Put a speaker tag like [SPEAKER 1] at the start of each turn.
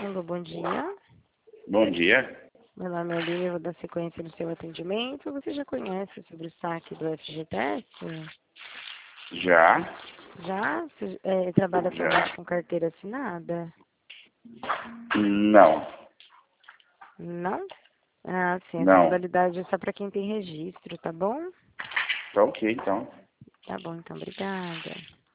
[SPEAKER 1] Alô, bom dia.
[SPEAKER 2] Bom dia.
[SPEAKER 1] Meu nome é Aline, eu vou dar sequência no seu atendimento. Você já conhece sobre o saque do FGTS?
[SPEAKER 2] Já?
[SPEAKER 1] Já? Você trabalha
[SPEAKER 2] Já.
[SPEAKER 1] atualmente com carteira assinada?
[SPEAKER 2] Não.
[SPEAKER 1] Não? Ah, sim, essa
[SPEAKER 2] Não.
[SPEAKER 1] modalidade é só para quem tem registro, tá bom?
[SPEAKER 2] Tá ok, então.
[SPEAKER 1] Tá bom, então, obrigada.